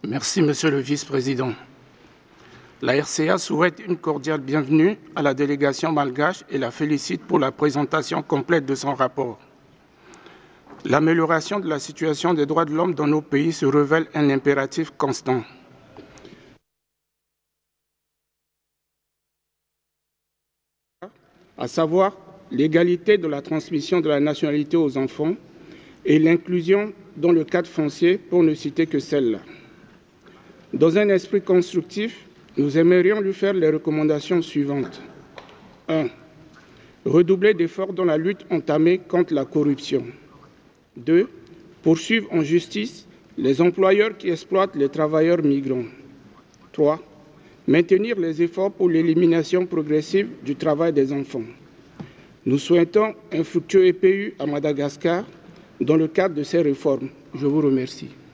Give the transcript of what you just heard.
Merci, Monsieur le Vice-président. La RCA souhaite une cordiale bienvenue à la délégation malgache et la félicite pour la présentation complète de son rapport. L'amélioration de la situation des droits de l'homme dans nos pays se révèle un impératif constant. À savoir l'égalité de la transmission de la nationalité aux enfants et l'inclusion dans le cadre foncier, pour ne citer que celle-là. Dans un esprit constructif, nous aimerions lui faire les recommandations suivantes. 1. Redoubler d'efforts dans la lutte entamée contre la corruption. 2. Poursuivre en justice les employeurs qui exploitent les travailleurs migrants. 3. Maintenir les efforts pour l'élimination progressive du travail des enfants. Nous souhaitons un fructueux EPU à Madagascar dans le cadre de ces réformes. Je vous remercie.